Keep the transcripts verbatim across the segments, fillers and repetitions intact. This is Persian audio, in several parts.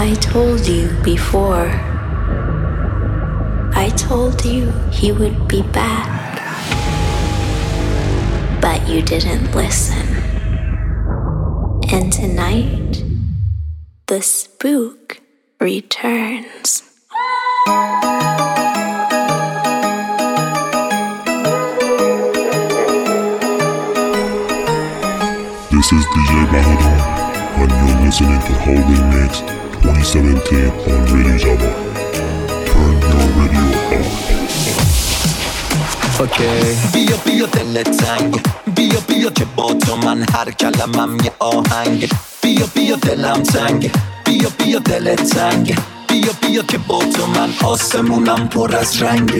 I told you before. I told you he would be bad. But you didn't listen. And tonight, the spook returns. This is D J Bahadar, and you're listening to Holy Mix twenty seventeen on Radio Java. Turn your radio off. Okay. بیا بیا دل تنگ، بیا بیا که با تو من هر کلمم یه آهنگ. بیا بیا دلم تنگ، بیا بیا دل تنگ، بیا بیا که با تو من آسمونم پر از رنگ.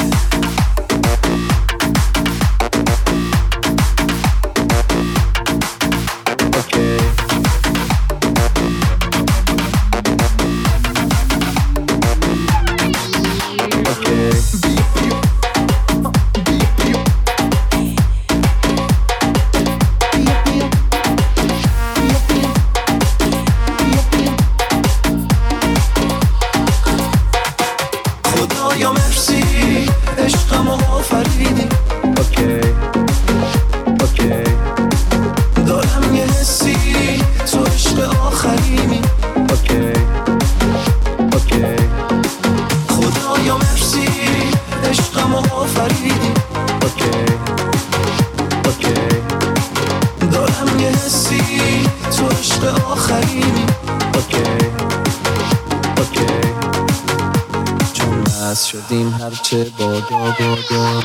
شدیم هرچه بادا بادا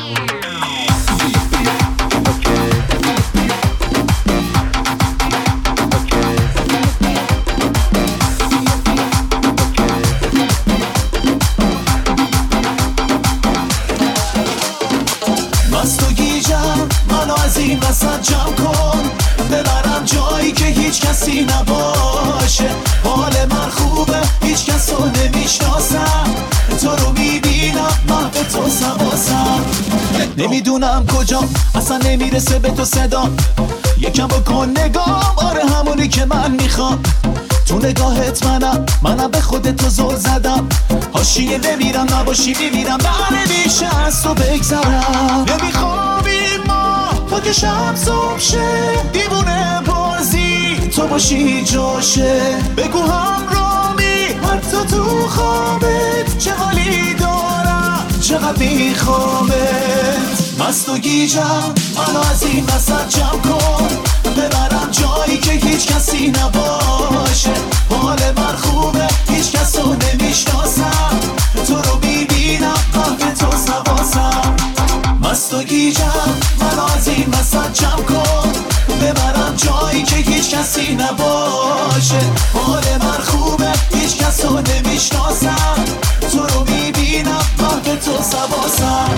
مست و گیجم منو از این وسط جمع کن، ببرم جایی که هیچ کسی نباشه. حال من خوبه هیچ کس رو نمیشناسم، تو رو میبینم من به تو سواسم. نمیدونم کجا اصلا نمیرسه به تو صدا، یکم بکن نگام، آره همونی که من میخوام. تو نگاهت منم منم به خودت تو زل زدم، حاشیه نمیرم نباشی میمیرم، نه نمیشه از تو بگذرم. نمیخوابیم ما تا که شب صبح شه، دیوونه بازی تو باشی جاشه. بگو همرامی حتی تو خوابت چه حالی دارم، چقدر میخوامت. مست و گیجم منو از این وسط جمع کن، ببرم جایی که هیچ کسی نباشه. حال من خوبه هیچ کس رو نمیشناسم، تو رو میبینم من به تو سواسم. مست و گیجم منو از این وسط جمع کن، ببرم جایی که هیچ کسی نباشه. حال من خوبه هیچ کس رو نمیشناسم، تو رو میبینم من به تو سواسم.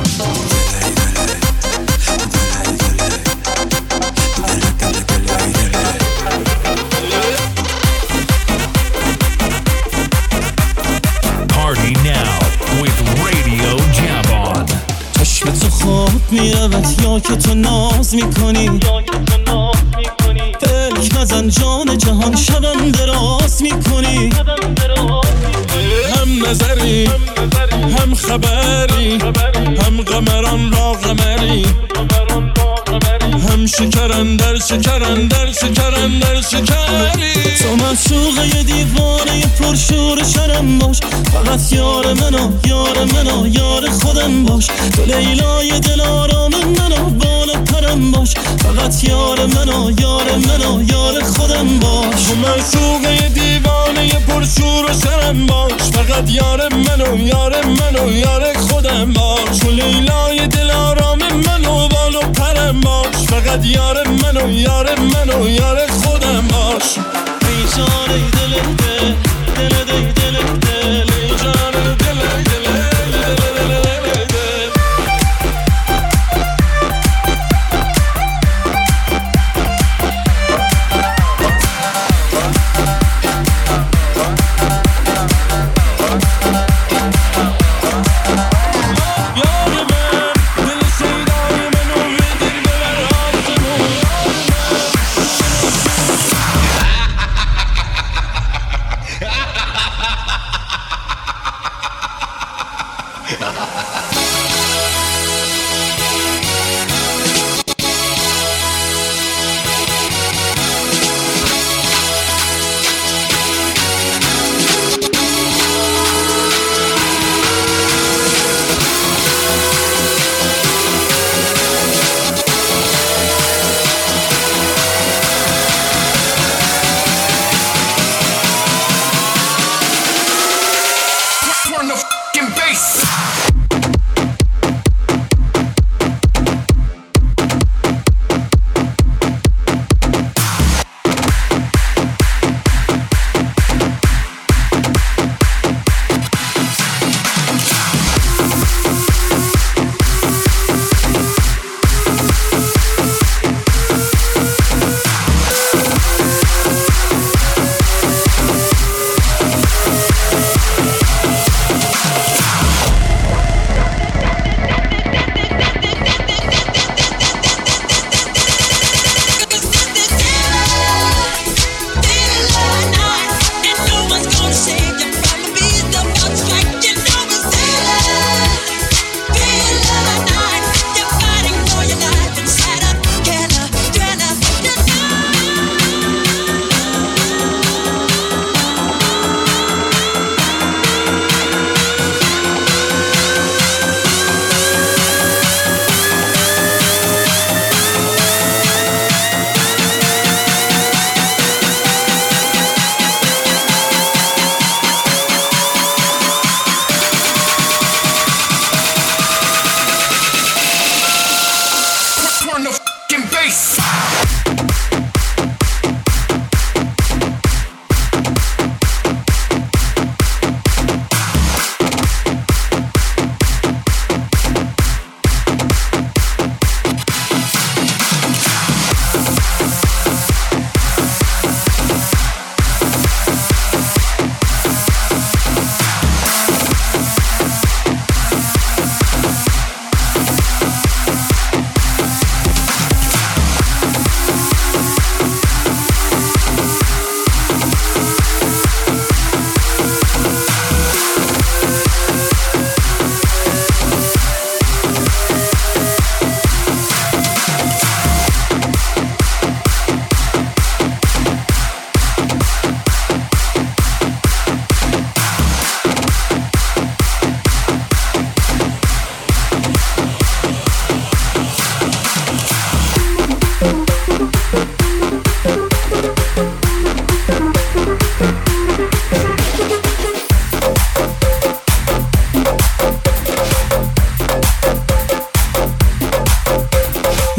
Party now with Radio Jabon. چشم تو خواب میرود یا که تو ناز میکنی، فکر نزن جان جهان شبم دراز میکنی. هم نظری هم خبری، هم قمران را قمری، هم شکرن در شکرن در شکرن در شکری. تو معشوقه دیوانه پرشور شرم باش، فقط یار منو یار منو یار خودم باش. تو لیلای دل آرام منو بال پرم باش، فقط یار منو یار منو یار خودم باش. تو معشوقه دیوانه پرشور شرم باش، فقط یار منو یار منو یار خودم باش. تو لیلای دل آرام منو بال پرم باش، فقط یار منو یار منو یار خودم باش. ای جان ای دل دل دل دل دل دل ای جان دل دل دل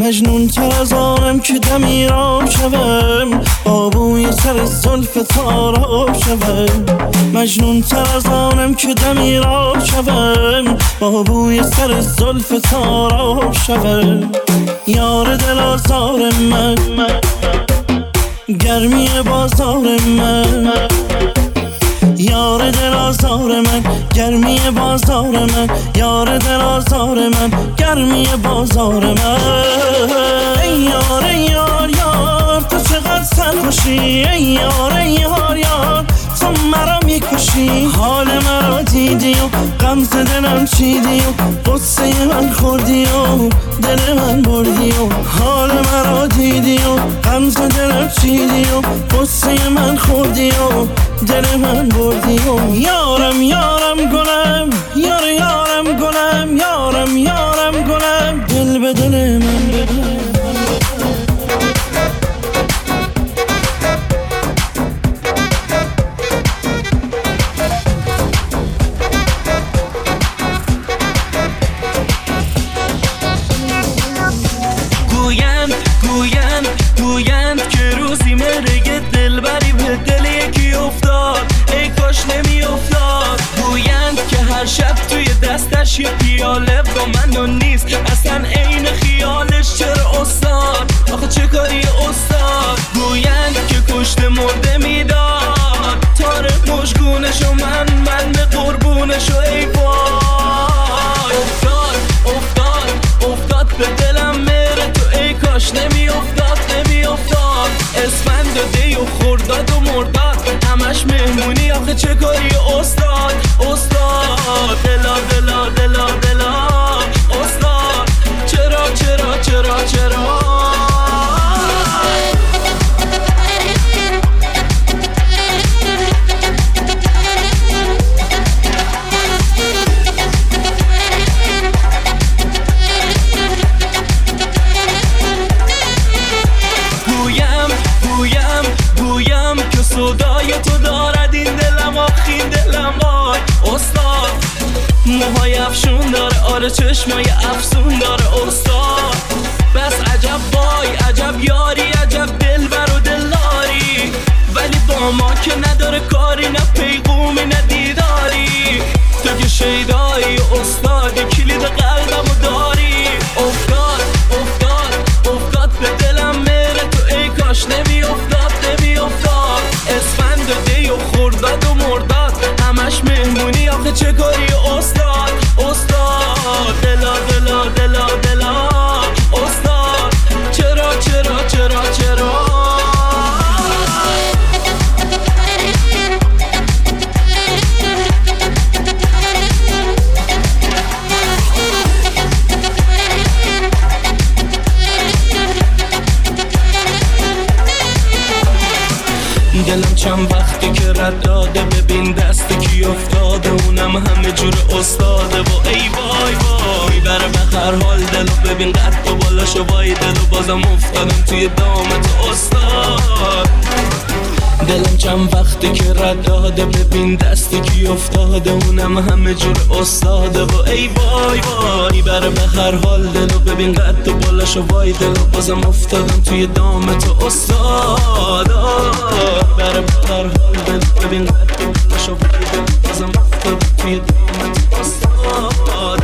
مجنون تر از آنم که دمیرام شوم، آبوی سر زلف تاراب شوم. مجنون تر از آنم که دمیرام شوم، آبوی سر زلف تاراب شوم. یار دل آزار من، گرمی بازار من. یار دل آزار من، گرمی بازار من. یار دل آزار من، گرمی بازار من. ای یار ای یار یار تو چقدر سرخوشی، ای یار ای یار یار تو مرا میکشی. حال مرا دیدی و غمز دلم چیدی و قصه من خوردی و دل من بردی و حال مرا دیدی و غمز دلم چیدی و قصه من خوردی و دل من بردی و یارم یارم گلم، یار یارم گلم، یارم یارم گلم، دل به دل من بده. گویند که روزی مرگ دلبری به دل یکی افتاد، ای کاش نمی افتاد. گویند که هر شب توی دستش یه پیاله با من و نیست اصلا عین خیالش. چرا استاد آخه چه کاری استاد؟ گویند که کشته مرده میداد، تاره مشگونشو من من به قربونشو. ای وای افتاد افتاد افتاد به دلم مره تو، ای کاش نمی افتاد نمی افتاد. اسفند و دی و خورداد و مرداد همش مهمونی آخه چه کاری استاد؟ استاد دلا دلا دلا دلا استاد چرا چرا چرا چرا؟ صدای تو دارد این دلم آخین دلم وای استاد. موهای افشون داره آره چشمای افسون داره استاد. بس عجب وای عجب یاری عجب دلبر و دلداری، ولی با ما که نداره کاری نه پیغومی نه دیداری. تو که شیدایی استادی کلید قلبمو داری. افتاد افتاد افتاد به دلم مره تو، ای کاش نمی افتاد نمی افتاد. اسفند و دی و خورداد و مرداد همش مهمونی آخه چه کاری استاد؟ استاد دلا دلا دلا دلا استاد چرا چرا چرا چرا؟ دلم چند وقتی که رد داده، ببین دست کی افتاده اونم همه جور استاده. و ای وای وای بره به هر حال دلو ببین قد و بالاشو وای دلو بازم افتادم توی دامت استاد. دلم چند وقتی که رد داده، ببین دستی کی افتاده اونم همه جور استاده. و ای وای وای بره به هر حال دلو ببین قد و بالاشو وای دلو بازم افتادم توی دامت استاد. بره به هر حال دلو ببین قد و بالاشو وای دلو بازم افتادم توی دامت استاد.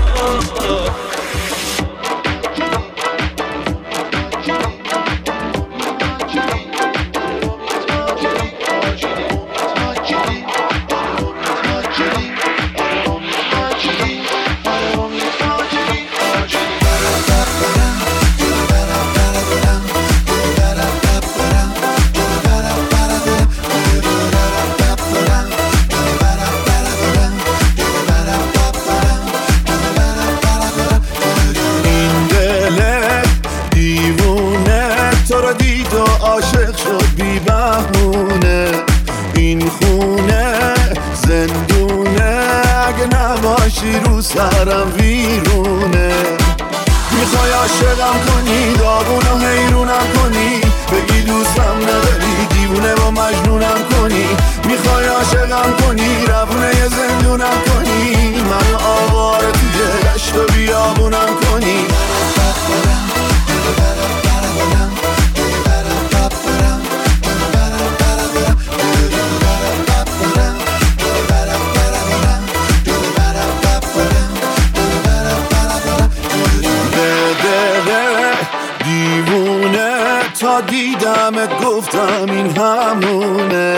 عاشق شد بی بهونه، این خونه زندونه، اگه نباشی رو سرم ویرونه. میخوای عاشقم کنی، داغون و حیرونم کنی، بگی دوستم نداری، دیوونه و مجنونم کنی. میخوای عاشقم کنی، روونه ی زندونم کنی، منو آواره توی دشت و بیابونم کنی. تا دیدمت گفتم این همونه،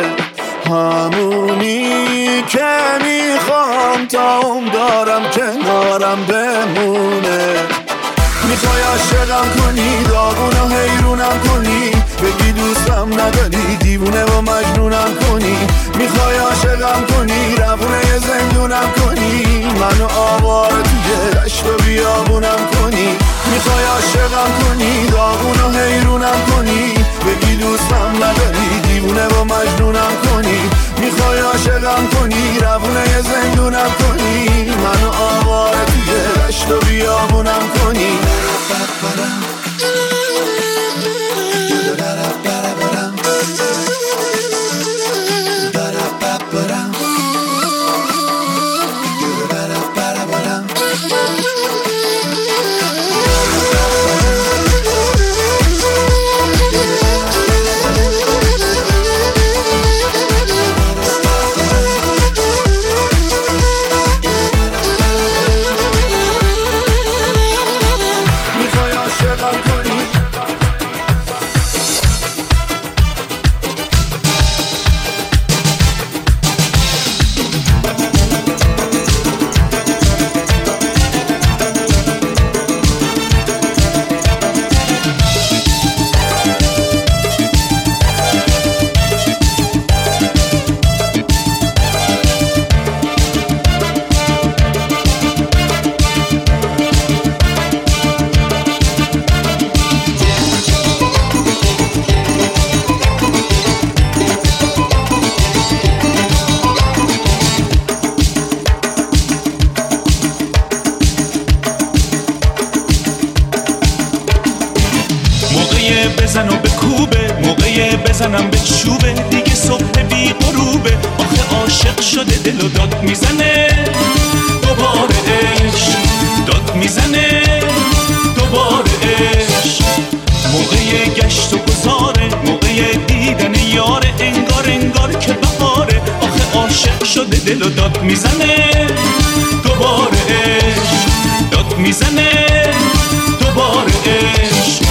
همونی که میخوام تا اون دارم کنارم بمونه. میخوای عاشقم کنی، داغون و حیرونم کنی، بگی دوستم نداری، دیوونه و مجنونم کنی. میخوای عاشقم کنی، روونه زندونم کنی، منو آواره توی دشت و بیابونم کنی. میخوای عاشقم کنی، داغون و حیرونم کنی، بگی دوستم نداری، دیوونه و مجنونم کنی. میخوای عاشقم کنی، روونه زندونم کنی، منو آواره توی دشت و بیابونم کنی. بزنم به چوبه دیگه صبح بی غروبه. آخه عاشق شده دل و داد میزنه دوباره عشق، داد میزنه دوباره عشق. موقع گشت و گذاره، موقع دیدن یاره، انگار انگار که بهاره. آخه عاشق شده دل و داد میزنه دوباره عشق، داد میزنه دوباره عشق.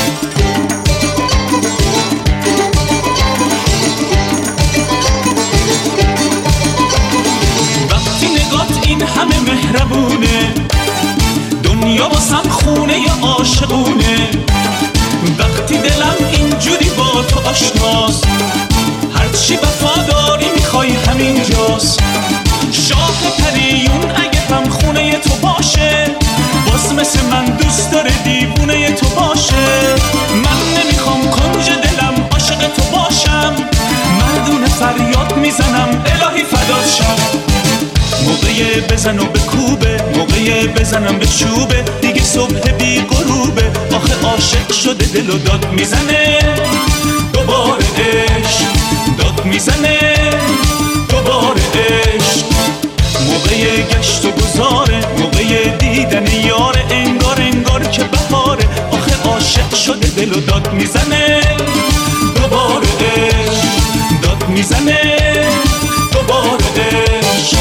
این همه مهربونه، دنیا واسم خونه ی عاشقونه. وقتی دلم اینجوری با تو آشناست، هرچی وفاداری میخوای همین جاست. شاه پریون اگه هم خونه تو باشه، باز مثل من دوست داره دیوونه تو باشه. من نمیخوام کنج دلم عاشق تو باشم، مردونه فریاد میزنم الهی فدات شم. موقع بزن و بکوبه، موقع بزنم به چوبه، دیگه صبح بی غروبه. آخه عاشق شده دل و داد میزنه دوباره عشق، داد میزنه دوباره عشق. موقع گشت و گذاره، موقع دیدن یاره، انگار انگار که بهاره. آخه عاشق شده دل و داد میزنه دوباره عشق، داد میزنه دوباره عشق.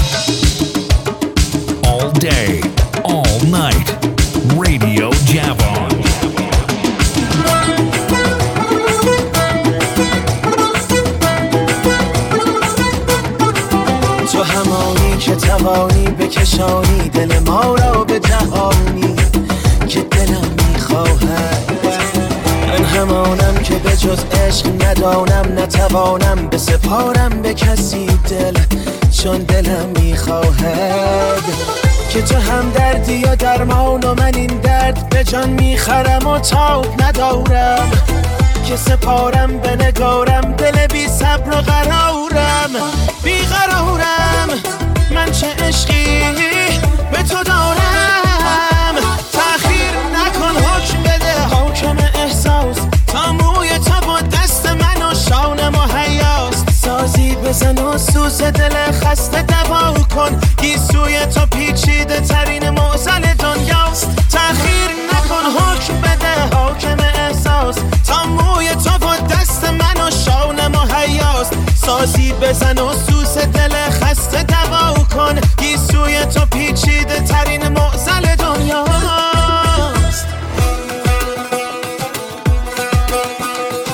All day, all night, Radio Javon. تو همانی که توانی بکشانی دل ما را به جهانی که دلم میخواهد. من همانم که به جز عشق ندانم، نتوانم بسپارم به کسی دل، چون دلم میخواهد که تو هم دردی یا درمان و من این درد به جان میخرم و تاب ندارم که سپارم به نگارم. دل بی صبر و قرارم، بی قرارم. من چه عشقی به تو دارم، تأخیر نکن حکم بده حاکم احساس. تا موی تو با دست من و شانم و حیاست. سازی بزن و سوز دل خسته دوا کن، گیسوی تو پیچیده ترین معضل دنیاست. تأخیر نکن حکم بده حاکم احساس. تا موی تو با دست من و شانم و حیاست. سازی بزن و سوز دل خسته دوا کن، گیسوی تو پیچیده ترین معضل دنیاست.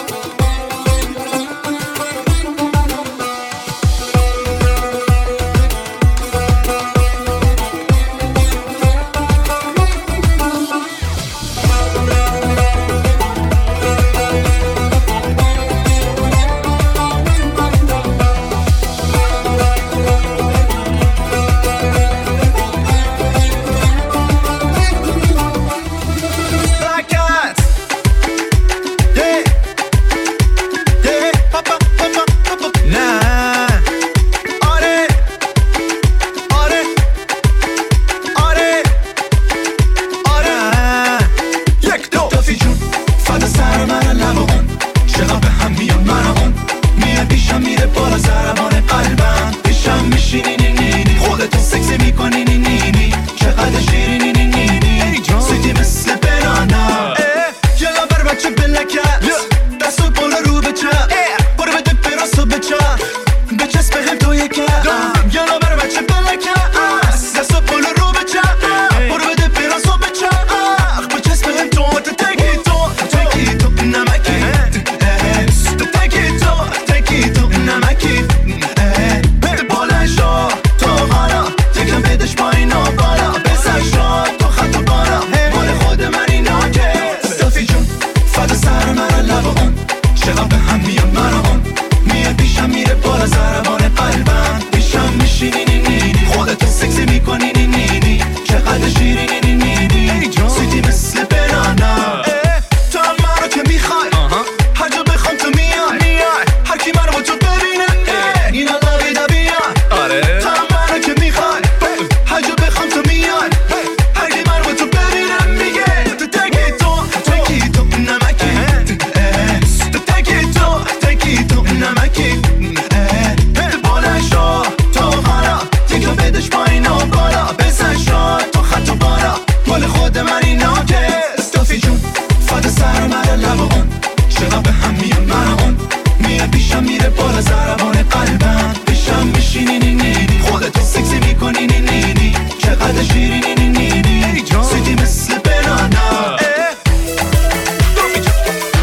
میاد من اون میاد پیشم میره بالا ضربان قلبم پیشم میشینی نی نی نی خودتو سکسی میکنی نی نی نی چقدر شیرینی نی نی نی سویتی مثل بنانا تو هم منو که میخوای هر جا بخوام تو میای هر کی منو با تو ببینه نه اینا لاغیده بیان تو هم منو که میخوای هر جا بخوام تو میای هر کی منو با تو ببینه میگه تو تکی تو تکی تو نمکی تو تکی تو تکی تو نمکی بلند شو تو خانا تکو بدش پایین و بالا بزن شو تو خط و بالا مال خود منی ناکس توفی جون فاده سر من لبان چقدر به هم میاد من اون میاد پیشم میره بالا ضربان قلبم پیشم میشینی نی نی نی خودتو سکسی میکنی نی نی نی چقدر شیرینی نی نی نی سویتی مثل بنانا توفی جون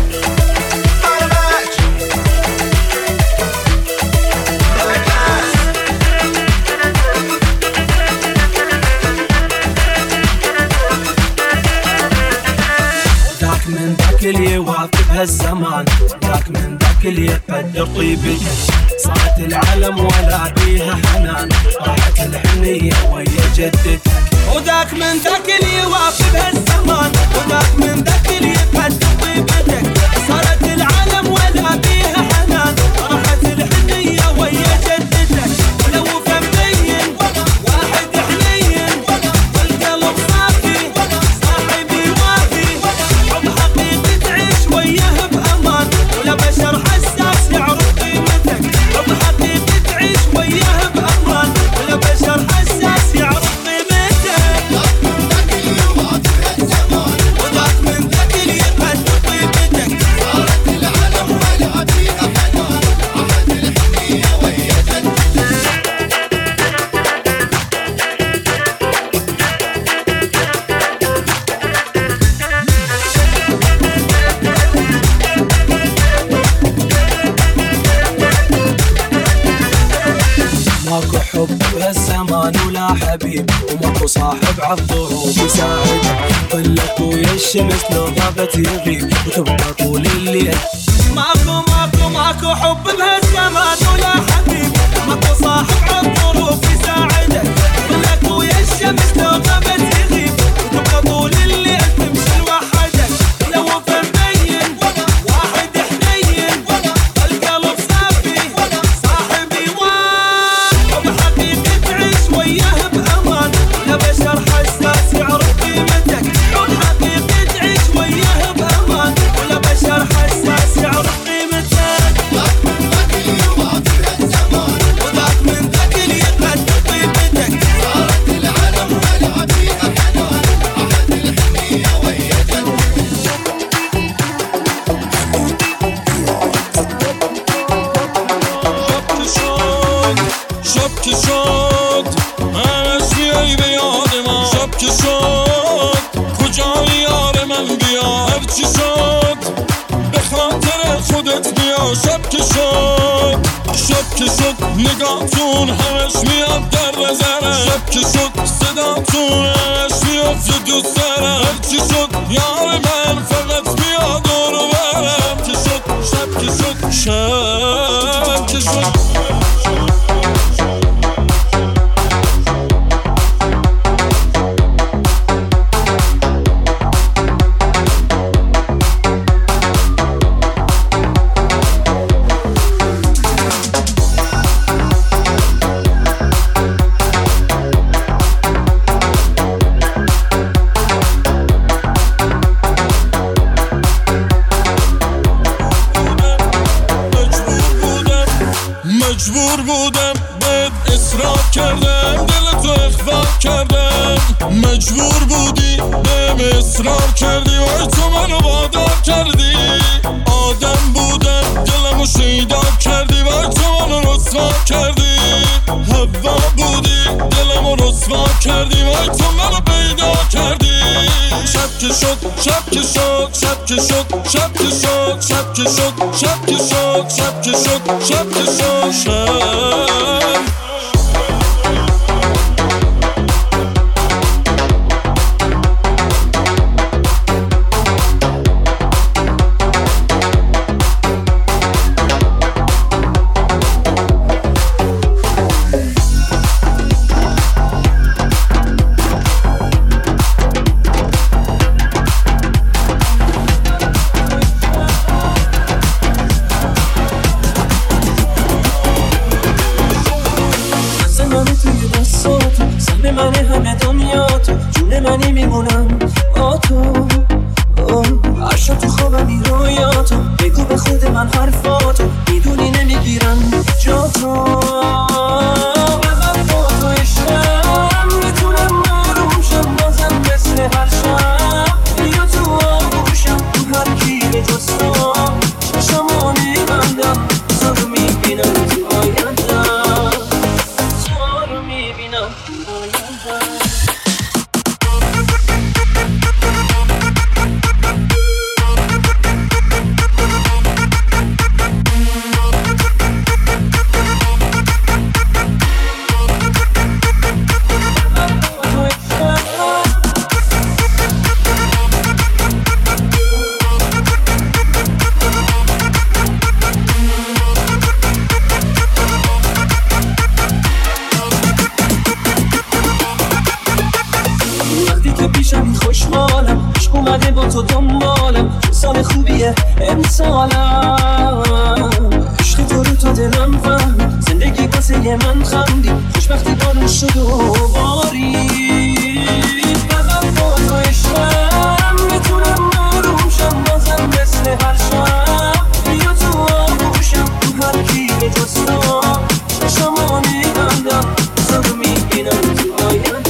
فرمش ذاك من ذاك اللي يواكب هالزمان ذاك من ذاك اللي يقدر طيبتك صارت العالم ولا بيها حنان راحت الحنية ويا جدتك وذاك من ذاك اللي يواكب هالزمان وذاك من ذاك اللي يقدر طيبتك صارت العالم ولا بيها حنان راحت الحنية ويا جدتك ولو فمبين واحد حنين والقلب صافي صاحبي وافي حب حقيقي تعيش وياه بأمان ولا بشر حساس يعرف قيمتك حب حقيقي تعيش وياه بأمان ولا بشر حساس يعرف قيمتك وذاك من ذاك اللي يقدر طيبتك صارت العالم ولا بيها حنان راحت الحنية ويا جدتك ماكو حب بهالزمان ولا حبيب وماكو صاحب عالظروف يساعدك ظلك ويا الشمس لو غابت يغيب وتبقى طول الليل ماكو ماكو ماكو حب بهالزمان ولا حبيب ماكو صاحب عالظروف يساعدك ظلك ويا الشمس لو غابت يغيب وتبقى طول الليل تمشي لوحدك لو فمبين واحد حنين القلب صافي صاحبي وحب حقيقي تعيش وياه بأمان ولا بشر حساس يعرف قيمتك حب حقيقي تعيش وياه بأمان ولا بشر حساس يعرف قيمتك ذاك من ذاك اللي يواكب هالزمان وذاك من ذاك اللي يقدر طيبتك صارت العالم ولا بيها حنان راحت الحنية ويا شب که شد همش میای به یاد من شب که شد کجای یار من بیا هرچی شد به خاطر خودت بیا شب که شد شب که شد نگاهتون همش میاد در نظرم شب که شد صداتون همش میاد تو سرم هرچی شد یار من فقط بیا دور و برم که شد شب که شد شب که شد مجبور بودم بهت اصرار کردم دلتو اخفا کردم مجبور بودی بهم اصرار کردی وای تو منو وادار کردی آدم بودم دلمو شیدا کردی وای تو منو رسوا کردی هوا بودی دلمو رسوا کردی وای تو منو پیدا کردی شب که شد شب که شد شب که شد شب که شد شب که شد شب که شد شب که شد شب که شد شب بنده منی میمونم با تو. هر شب تو خوابم این رویاتو بگو به خود من حرفاتو، میدونی نمیگیرم جا تو. من با تو عشقم میتونم آرومشم بازم مثل هر شب، بیا تو آغوشم تو هر گیره جستم، چشمو میبندم تو رو میبینم تو آیندم، تو رو میبینم تو آیندم. خوشحالم عشق اومده با تو دنبالم، سال خوبیه امسالم، عشق تو رو تا دلم فهم، زندگی واسه من خندی، خوشبختی بارون شد و بارید. من با تو عشقم میتونم آرومشم بازم مثل هر شب، بیا تو آغوشم تو هر گیره جستم، چشمو میبندم تو رو میبینم تو آیندم.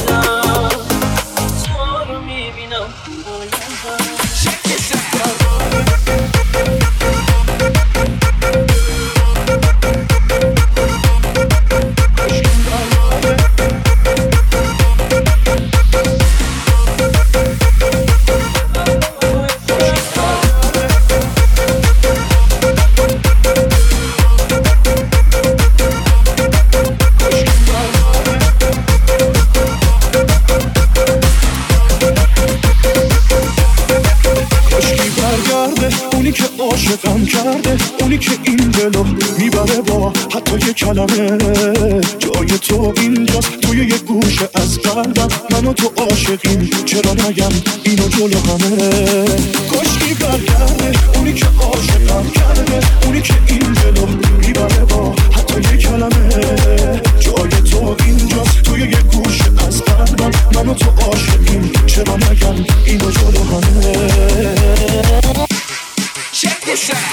عاشقم کرده اونی که این دلو میبره با حتی یه کلمه، جای تو اینجاست توی یه گوشه از قلبم، من و تو عاشقیم چرا نگم اینو جلو همه. کشکی برگرده اونی که عاشقم کرده اونی که این دلو میبره با حتی یه کلمه، جای تو اینجاست توی یه گوشه از قلبم، من و تو عاشقیم چرا نگم اینو جلو همه. Check this out.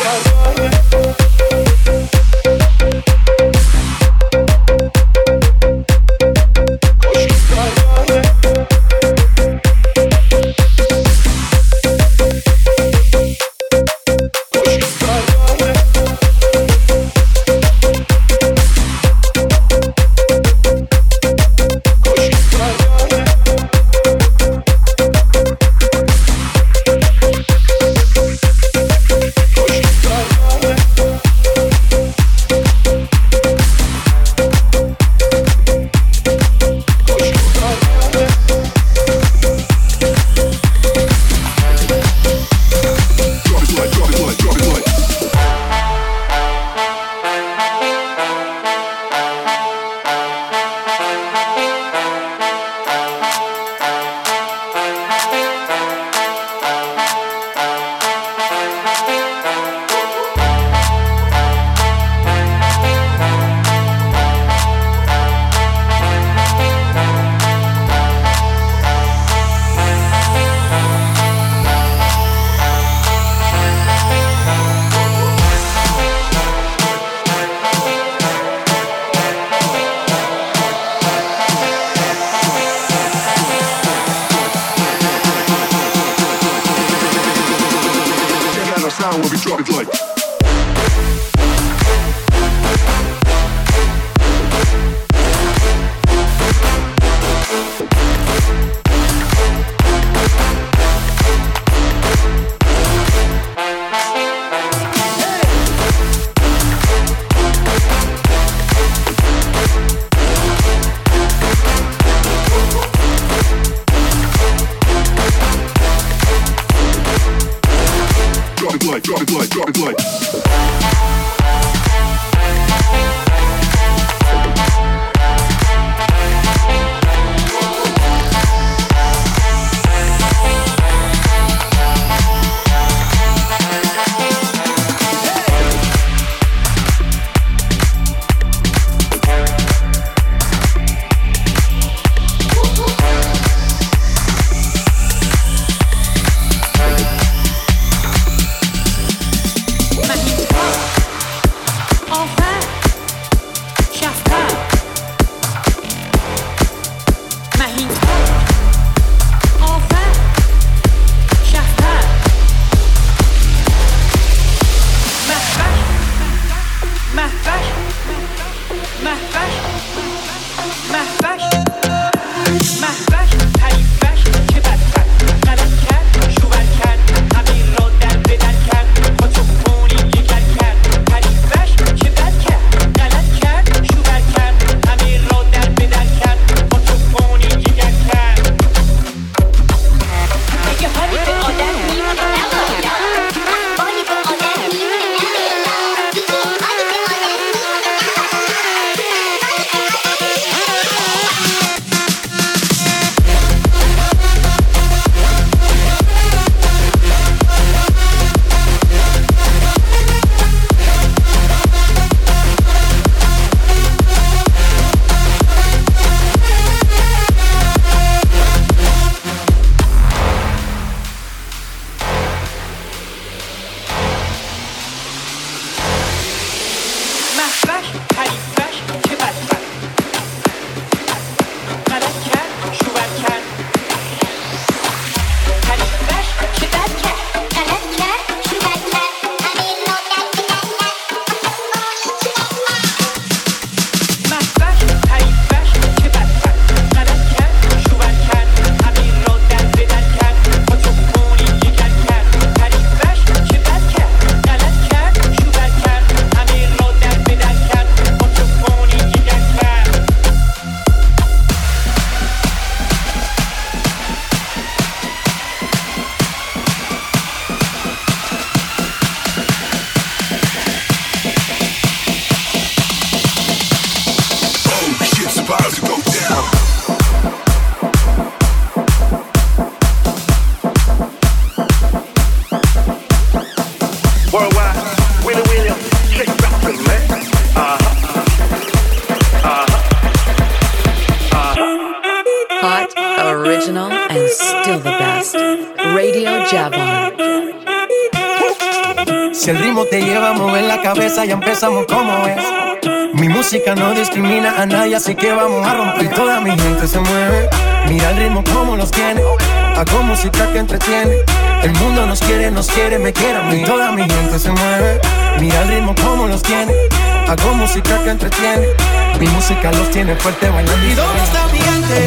Si el ritmo te lleva a mover la cabeza, ya empezamos como es. Mi música no discrimina a nadie, así que vamos a romper. Toda mi gente se mueve, mira el ritmo como los tiene. Hago música que entretiene. El mundo nos quiere, nos quiere, me quiere a mí. Toda mi gente se mueve, mira el ritmo como los tiene. Hago música que entretiene. Mi música los tiene fuerte bailando. ¿Y dónde está mi gente?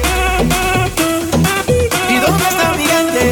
¿Y dónde está mi gente?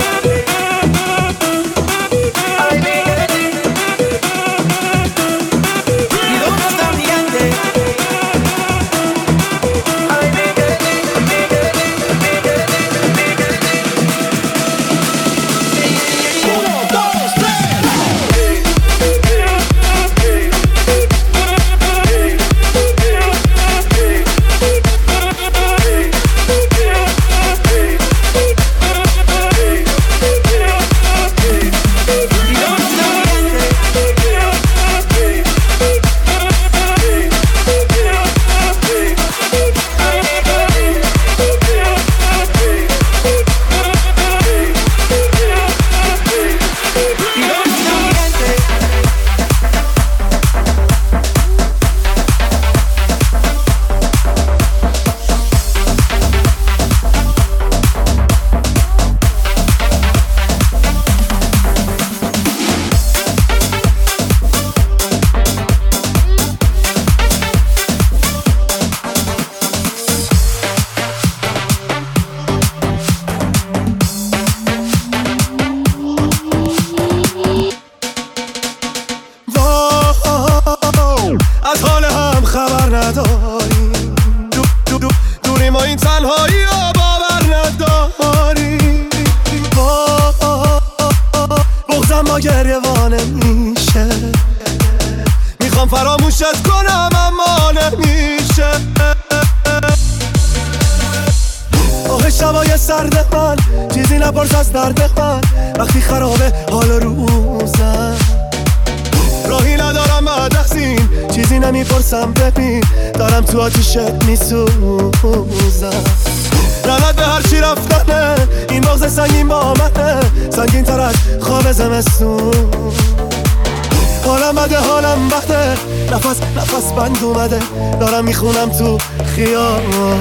بند اومده دارم میخونم تو خیابون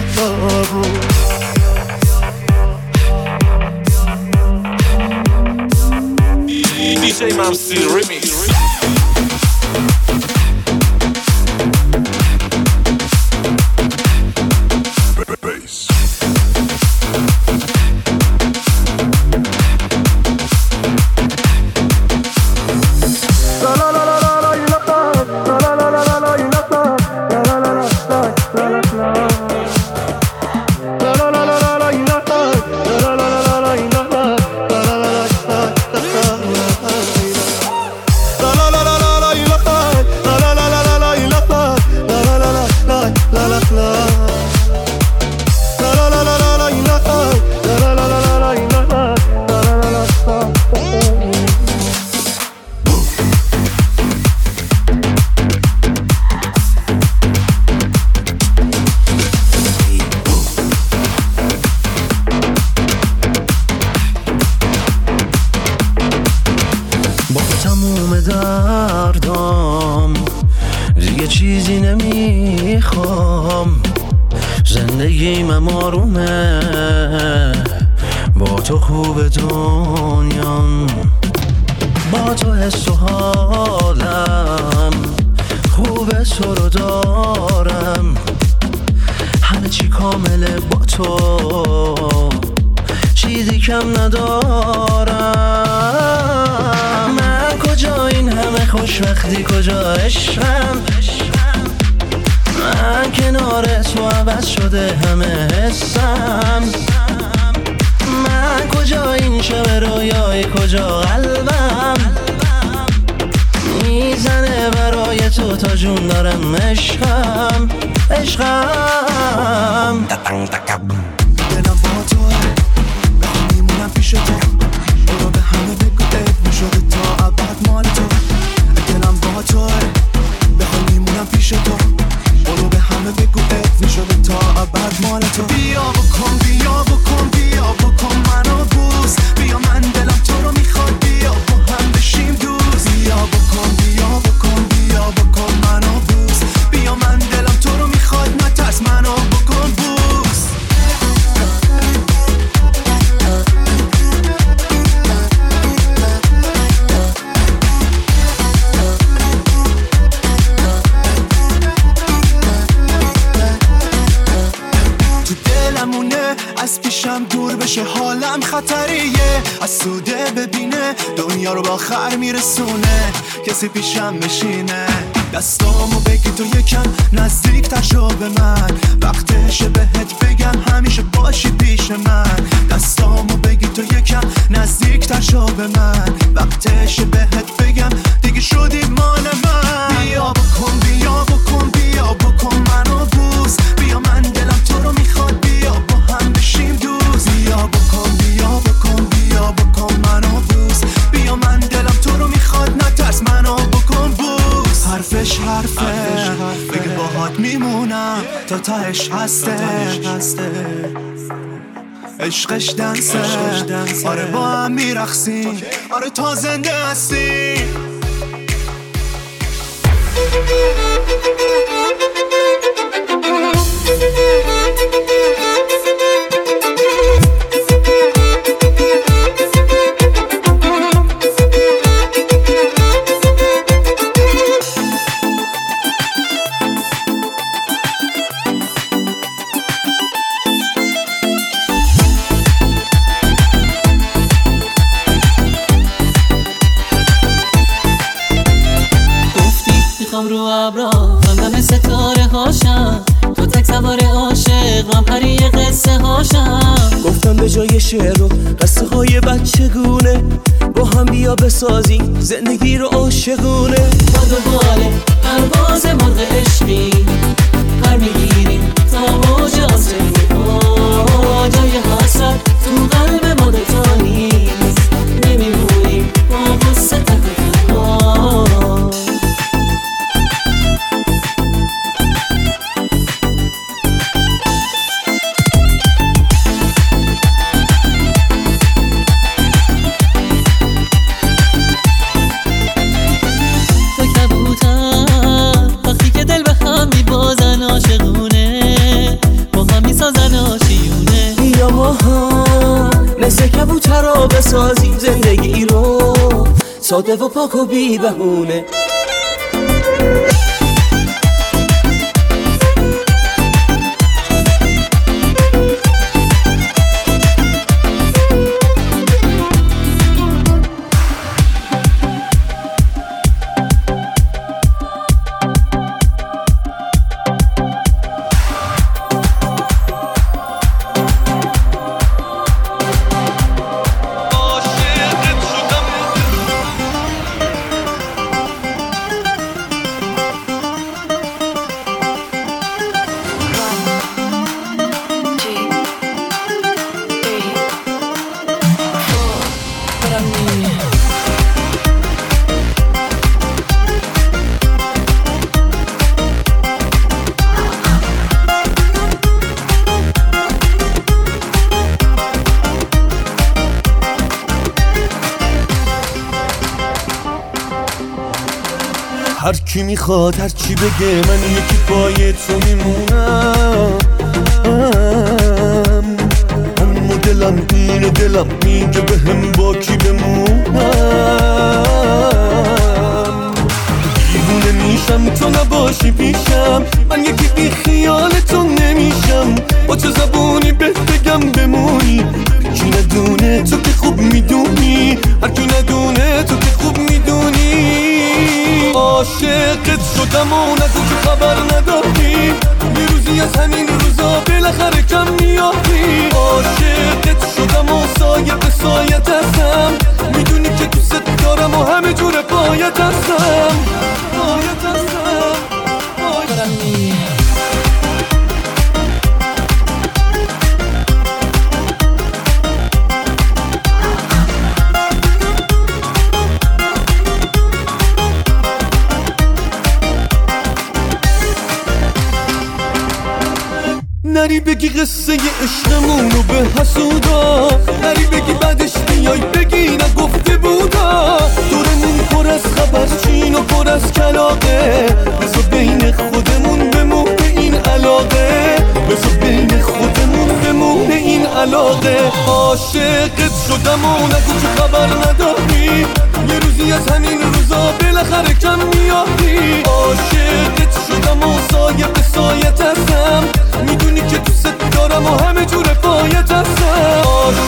دی جی ممسی ریمیکس بیا من دلم تو رو میخواد بیا با هم بشیم دوست بیا بشه حالم خطریه، از سوده ببینه دنیا رو با خر میرسونه، کسی پیشم بشینه دستامو بگی تو یکم نزدیک تر شو به من، وقتشه بهت بگم همیشه باشی پیش من، دستامو بگی تو یکم نزدیک تر شو به من، وقتشه بهت بگم دیگه شدی مال من. بیا بکن بیا بکن بیا بکن منو بوس، بیا من دلم تو رو میخواد، بیا با هم بشیم دوست، بیا بکن بیا بکن بیا بکن منو بوس، بیا من دلم تو رو میخواد نترس منو بکن بوس. حرفش حرفه بگه باهات میمونم تا تهش هسته، عشقش دنسه آره با هم میرخسیم، آره تا زنده هستیم. رو ابرا من ستاره هاشم، تو تک سوار عاشق من پری قصه هاشم. گفتم به جای شعر و قصه های بچگونه با هم بیا بسازیم زندگی رو عاشقونه. با دنباله پرواز مرغ عشقی پر میگیریم تا موج آسمونی، جای حسرت تو قلب ما دوتا نیست، نمیمونیم با قصه تک تنها. مثل کبوتر رو بسازیم زندگی رو ساده و پاک و بی بهونه. هر کی میخواد هر چی بگه من یکی پای تو میمونم، اما دلم اینه دلم میگه به هم با کی بمونم. دیوونه میشم تو نباشی پیشم، من یکی بی خیال تو نمیشم، با چه زبونی بهت بگم بمونی. هر کی ندونه تو که خوب میدونی، هر کی ندونه تو که خوب میدونی. عاشقت شدم و نگو که خبر نداری، یه روزی از همین روزا بالاخره کم میاری. عاشقت شدم و سایه به سایت هستم، میدونی که دوست دارم و همه جور پایت هستم، پایت هستم، پایت هستم. نری بگی قصه عشقمونو به حسودا، نری بگی بعدش بیای بگی نگفته بودا. دورمون پر از خبر چین و پر از کلاقه، بذار بین خودمون بمونه این علاقه، بذار بین خودمون بمونه این علاقه. عاشقت شدم و نگو که خبر نداری، یه روزی از همین روزا بالاخره کم میاری. عاشقت شدم و سایه به سایت هستم، میدونی که دوست دارم و همه جور پایت هستم.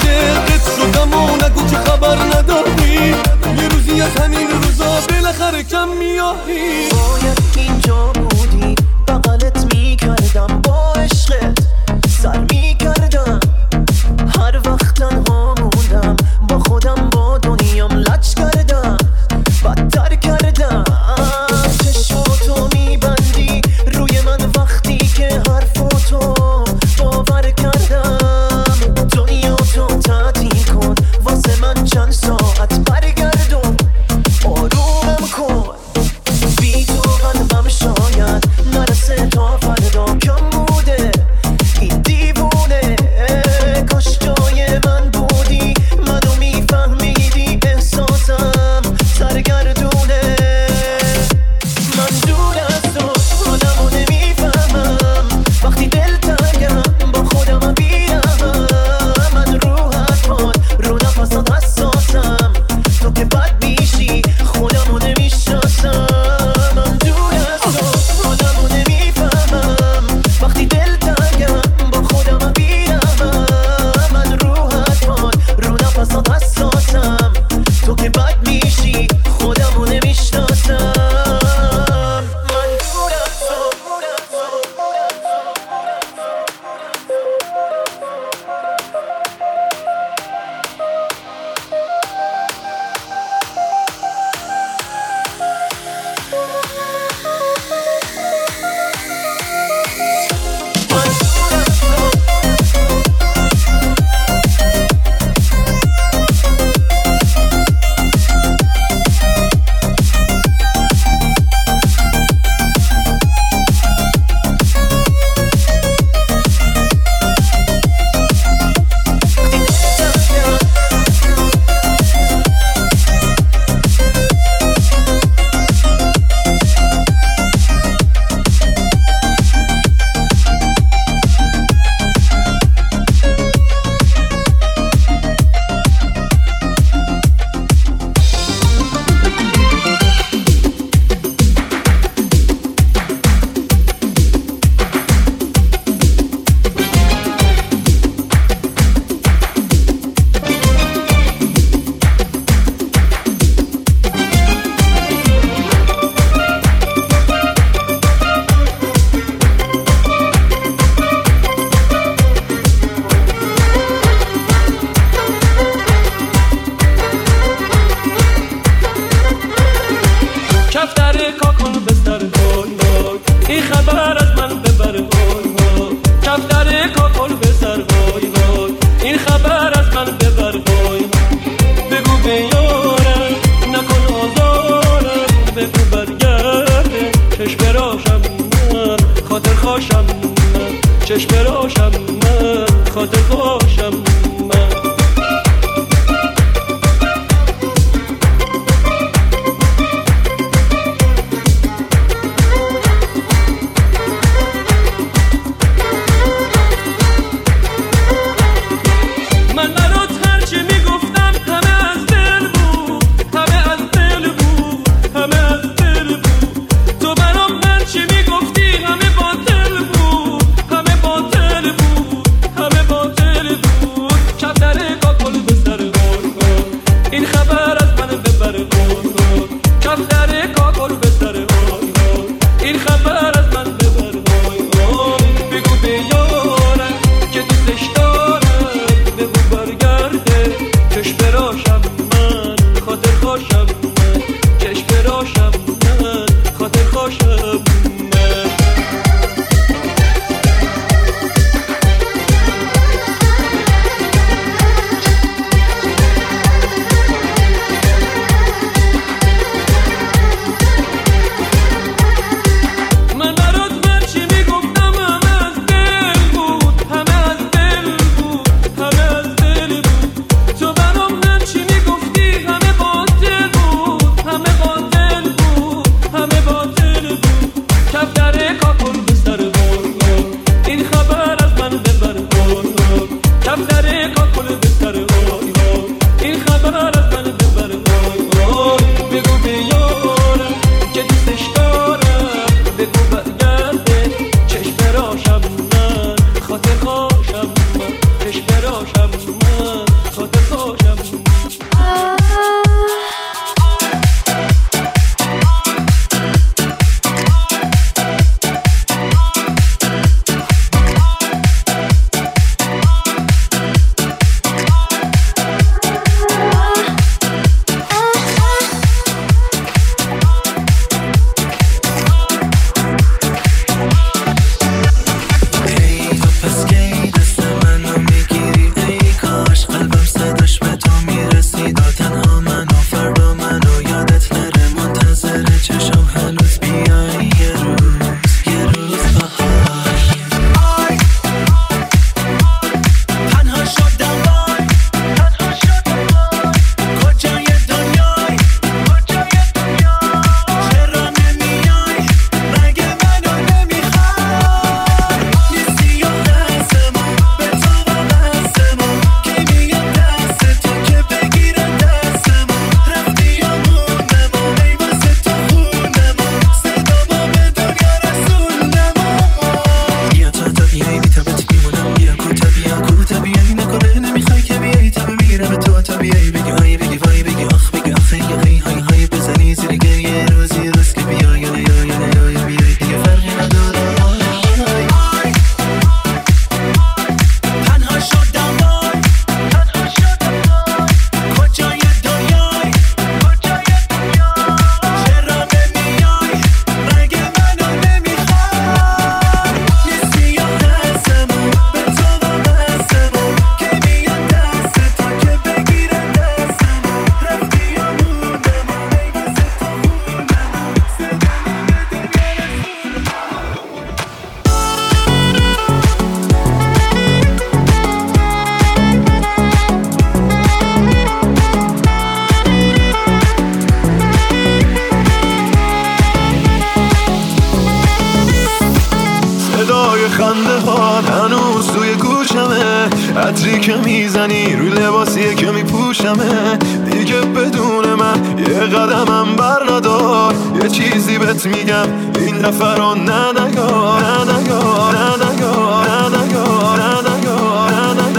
راهی. باید اینجا بودی بغلت میکردم با عشقت سر میکردم هر وقت تنها موندم با خودم با دنیام لج کردم بدتر کردم چشماتو میبندی روی من وقتی که حرفاتو باور کردم دنیاتو تعطیل کن واسه من چند ساعت برگردون آرومم کن بی تو قلبم شاید نرسه تا فردا کم بوده این دیوونه کاش جای من بودی منو میفهمیدی احساسم سرگردونه من دور از تو خودمو نمیفهمم وقتی دلتنگم با خودم بیرمم من رو حرفات رو نفسات حساسم تو که بد میشی خودمو نمیشناسم من دور از تو خودمو نمیفهمم وقتی دلتنگم با خودم بیرمم من رو حرفات رو نفسات حساسم تو که بد میشی خودمو نمیشناسم من دور از تو کفتر کاکن بستر وای وای این خبر از من ببر وای وای کفتر کاکن بستر وای وای این خبر از من ببر وای بگو به یارم نکن آزارم بگو برگرده چشم براشم من خاطر خوشم من چشم براشم من خاطر خوشم من همه باطل بود همه باطل بود کفتر خنده ها هنوز توی گوشمه، عطری که میزنی روی لباسیه که میپوشمه. دیگه بدون من یه قدمم بر ندار، یه چیزی بهت میگم این دفعه رو نه نگار، نه نگار، نه نگار، نه نگار، نه نگار، نه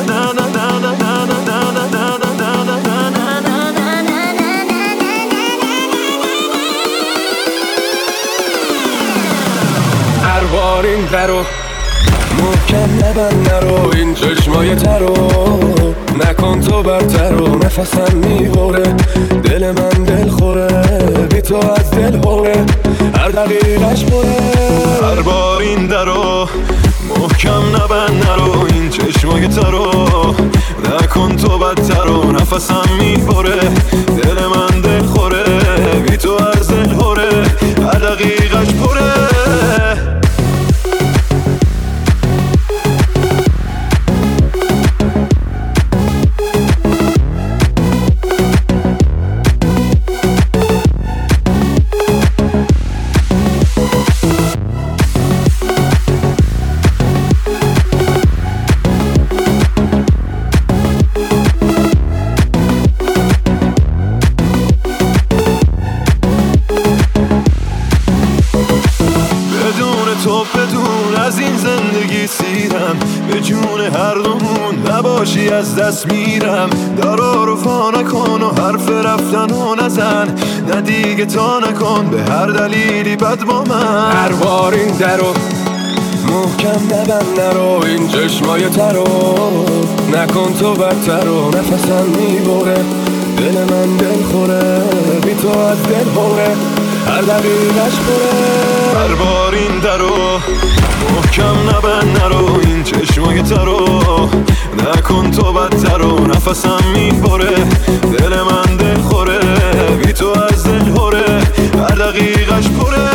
هر بار این درو محکم نبند نرو، این چشمای ترو نکن تو برترو. نفسم میبره دل من دل خوره، بی تو از دل هوره هر دقیقش بره. هر بار این درو محکم نبند نرو، این چشمای ترو نکن تو بدترو. نفسم میبره دل من دل خوره، بی تو از دل هوره هر دقیقش پره. به جون هر دومون نباشی از دست میرم. درا رو فا نکن و حرف رفتن و نزن، نه دیگه تا نکن به هر دلیلی بد با من. هر بار این درو محکم نبند نرو، این چشمای ترو نکن تو بدترو. نفسم میبره دل من دل خوره، بی تو از دل هوره هر دقیقش بره. هر بار این درو محکم نبند نرو، این چشمای ترو نکن تو بدترو. نفسم میبره دل من دل خوره، بی تو از دل هوره هر دقیقش پره.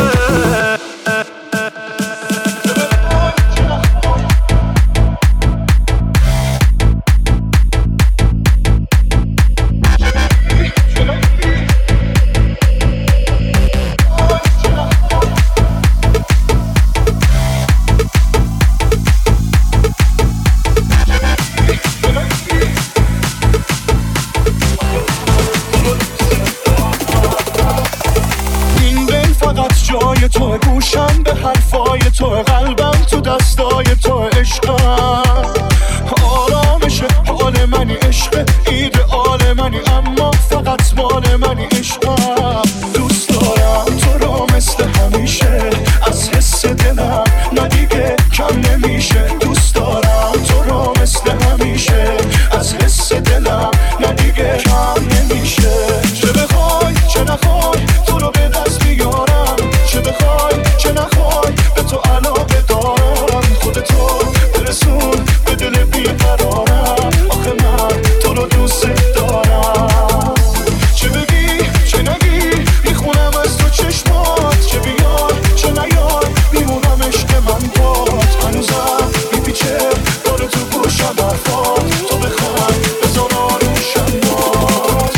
تو گوشم به حرفای تو، قلبم تو دستای تو، عشقم آرامش حال منی، عشق ایدئال منی، اما فقط مال منی. عشقم دوست دارم تو رو مثل همیشه، از حس دلم نه دیگه کم نمیشه. دوست دارم تو رو مثل همیشه، از حس دلم نه دیگه کم نمیشه. چه بخوای چه نخوای تو رو به دست بیارم، چه بخوای چه نخوای به تو علاقه دارم. خودتو برسون به دل بیقرارم، آخه من تو رو دوست دارم. چه بگی چه نگی میخونم از تو چشمات، چه بیار چه نیار میمونم عشق من باد. هنوزم میپیچه داره تو گوشم حرفات، تو بخوای بزار آروشم باز.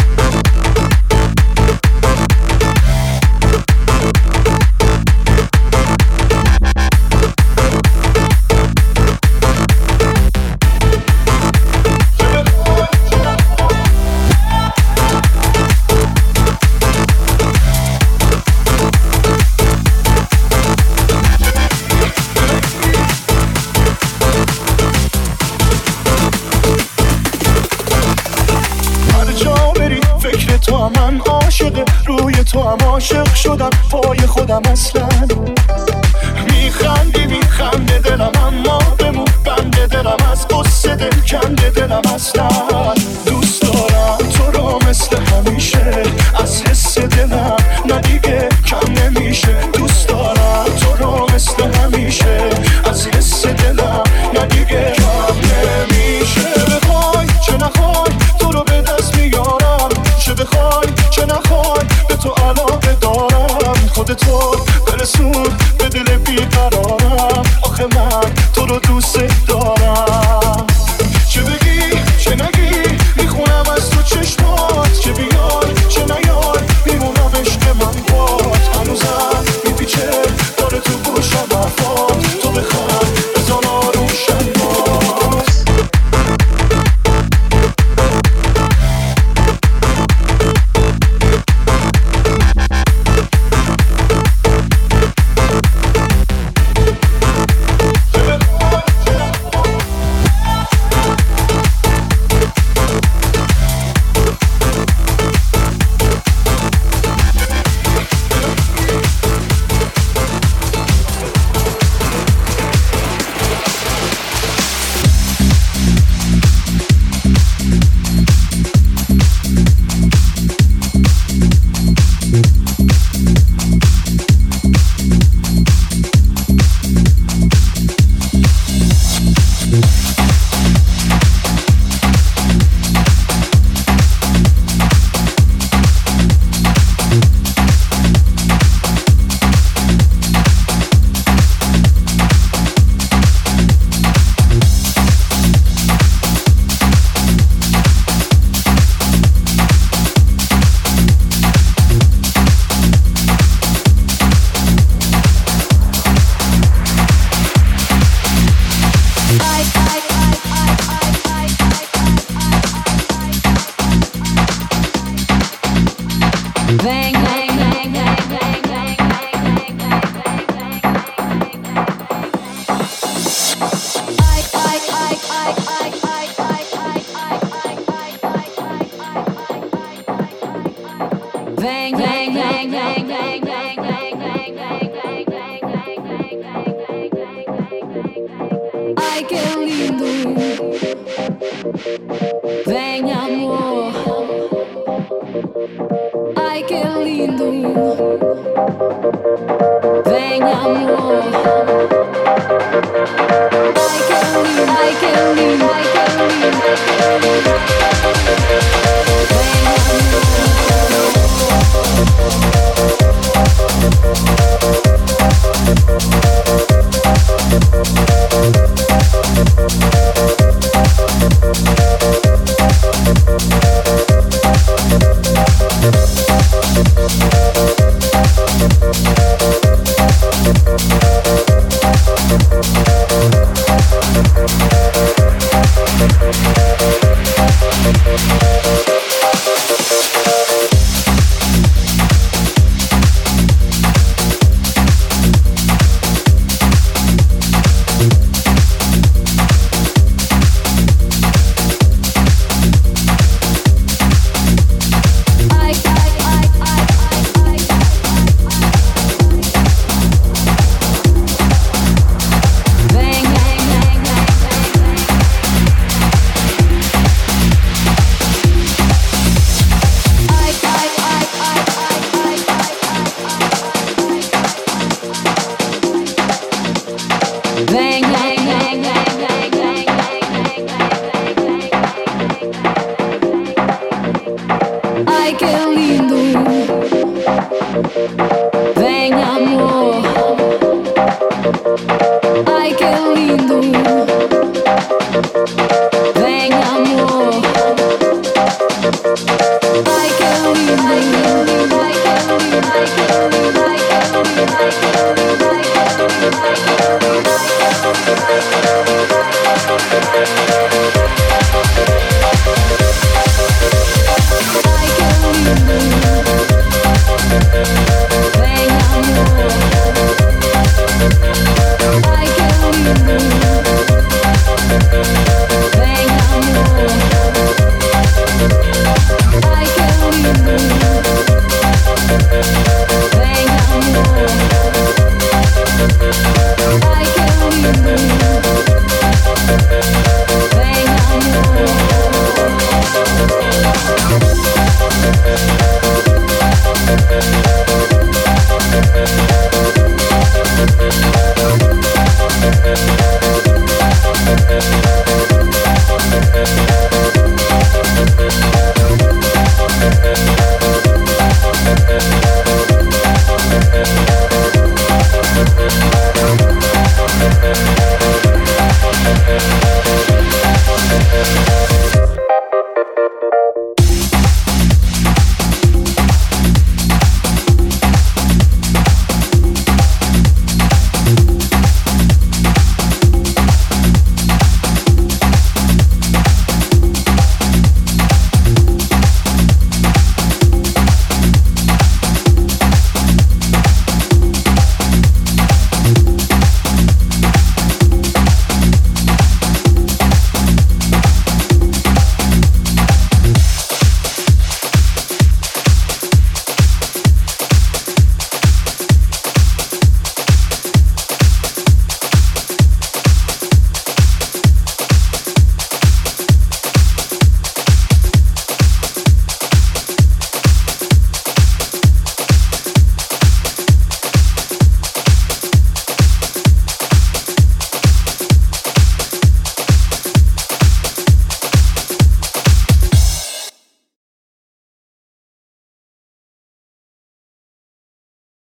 من عاشق روی تو هم عاشق شدم، پای خودم اصلا میخندی میخنده دلم، اما بمون بنده دلم، از قصه دل کنده دلم. اصلا دوست دارم تو رو مثل همیشه، از حس دلم نه دیگه کم نمیشه. دوست دارم تو رو مثل همیشه، از حس دلم نه دیگه کم نمیشه. بخوای چه نخوای تو رو به دست میارم، چه بخوای چه نخوای به تو علاقه دارم. خودتو برسون به دل بیقرارم، آخه من تو رو دوست دارم. چه بگی چه نگی میخونم از تو چشمات، چه بیار چه نیار میمونم عشق من باد. هنوزم میپیچه داره تو گوشم حرفات، تو بخوای Vem amor, ai que lindo. Vem amor.